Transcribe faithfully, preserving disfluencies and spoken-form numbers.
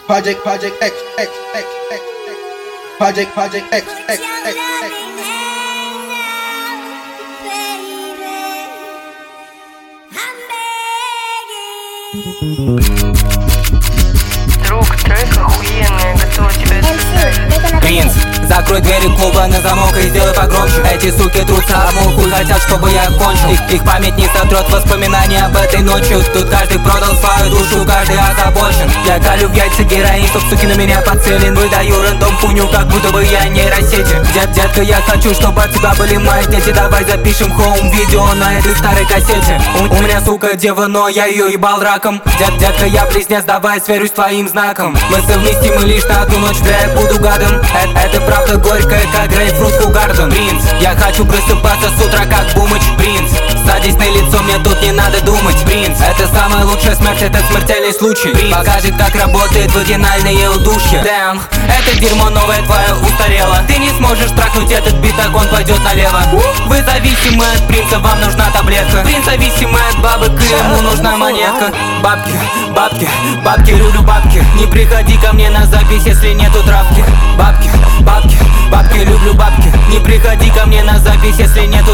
Project, Project X, X, X, X, X. Project, Project X, X, X, X. Друг, трек охуенный, готов тебя записать. Принц, закрой двери клуба на замок и сделай погромче. Эти суки трутся, а мой хуй хотят, чтобы я кончил. Их, их память не сотрет воспоминания об этой ночи. Тут каждый продал свою душу, каждый озабочен. Я колю в яйца героин, чтоб суки на меня подцелен. Выдаю рандом хуйню, как будто бы я нейросети. Дед, детка, я хочу, чтобы от тебя были мои дети. Давай запишем хоум-видео на этой старой кассете. У, у меня сука дева, но я ее ебал раком. Дед, детка, я близнец, давай сверюсь твоим знаком. Мы совместимы лишь на одну ночь, бля, я буду гадом. Это, это правда горькая, как грейпфрут Хугарден. Принц, я хочу просыпаться с утра, как Бумыч. Принц, садись на лицо, мне тут не надо думать. Принц, это самая лучшая смерть, это смертельный случай. Принц, покажет, как работает вагинальное удушье. Damn, это дерьмо новое твое устарело. Ты не сможешь трахнуть этот бит, так он пойдет налево. Вы зависимы от принца, вам нужна таблетка. Принц зависимый от бабок, и ему нужна монетка. Бабки, бабки, бабки, люблю бабки. Не приходи ко мне на запись, если нету травки. Бабки, бабки, бабки, люблю бабки. Не приходи ко мне на запись, если нету